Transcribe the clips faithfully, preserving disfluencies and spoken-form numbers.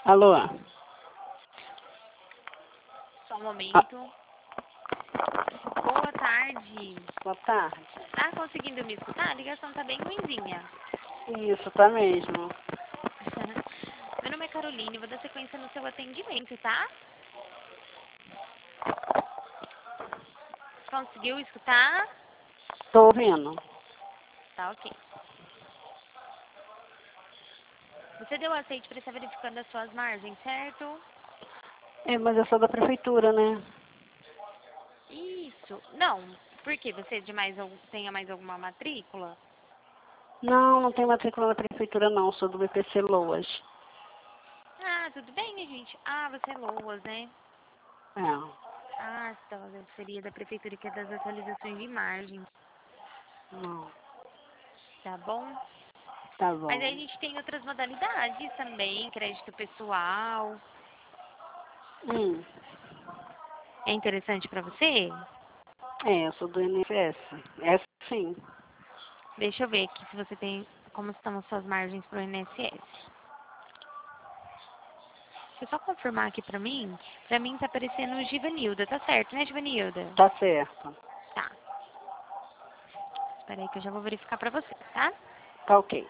Alô? Só um Ah, momento. Boa tarde. boa tarde. Tá conseguindo me escutar? A ligação tá bem ruinzinha. Isso, tá mesmo. Meu nome é Caroline, vou dar sequência no seu atendimento, tá? Conseguiu escutar? Tô ouvindo. Tá ok. Você deu aceite para estar verificando as suas margens, certo? É, mas eu sou da prefeitura, né? Isso. Não. Por quê? Você de mais algum, tenha mais alguma matrícula? Não, não tem matrícula na prefeitura não, sou do B P C Loas. Ah, tudo bem, minha gente. Ah, você é Loas, né? É, Ah, então seria da prefeitura que é das atualizações de margem. não, Tá bom? tá Mas aí bom. a gente tem outras modalidades também, crédito pessoal. Hum, É interessante para você? é, eu sou do I N S S. É sim. Deixa eu ver aqui se você tem, como estão as suas margens para o I N S S. Deixa eu só confirmar aqui pra mim. Pra mim tá aparecendo Givanilda, tá certo, né, Givanilda? Tá certo. Tá. Espera aí que eu já vou verificar pra você, tá? Tá ok.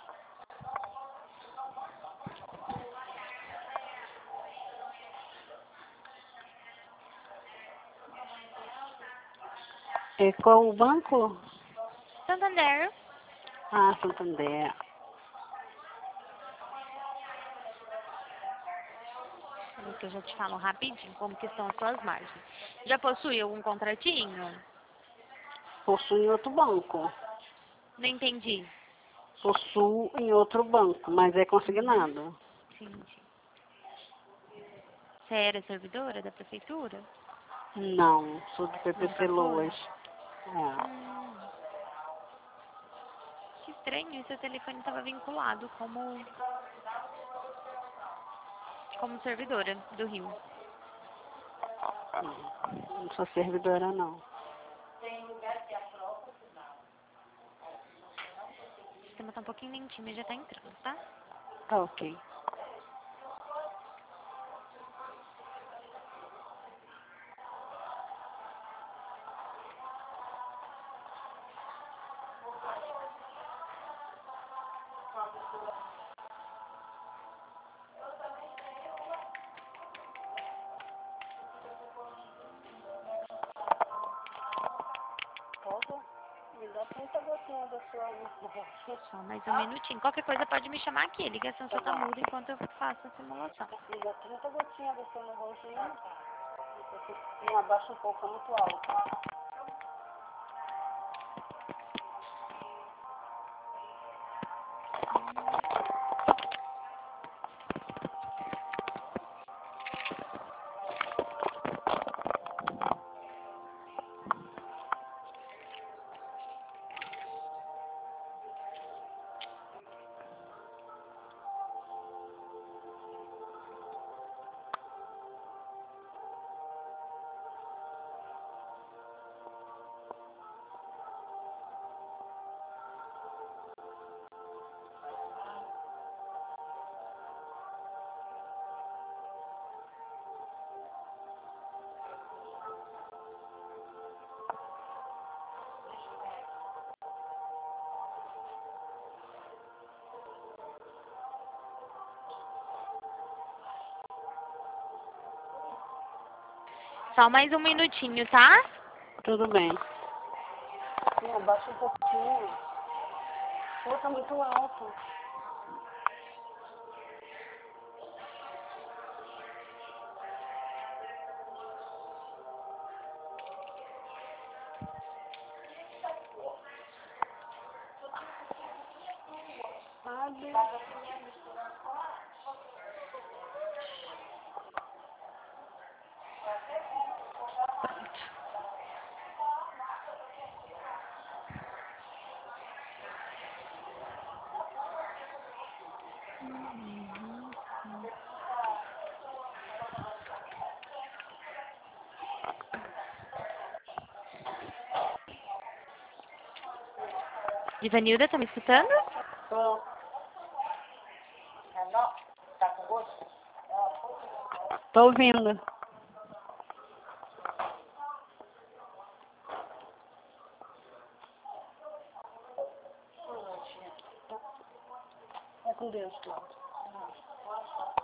É, qual o banco? Santander. Ah, Santander. Espera aí que eu já te falo rapidinho como que estão as suas margens. Já possui algum contratinho? Possuo em outro banco. Não entendi. Possuo em outro banco, mas é Uhum. consignado. Sim, sim. Você era servidora da prefeitura? Não, sou do P P C Nunca foi? Loas. É. Hum, que estranho, e seu telefone estava vinculado como, como servidora do Rio. Não sou servidora, não. O sistema tá um pouquinho lentinho, mas já tá entrando, tá? Tá ok. Posso? Me dá trinta gotinhas da sua roxa. Só mais um minutinho. Qualquer coisa pode me chamar aqui. A ligação só tá muda enquanto eu faço a simulação. Me dá trinta gotinhas da sua roxa aí. Me abaixa um pouco, é muito alto. Só mais um minutinho, tá? Tudo bem. Me abaixa um pouquinho. Pô, tá muito alto. Sabe? Ivanilda, tá me escutando? Tô. Tá com gosto? Tô ouvindo. Vai com Deus, Cláudio.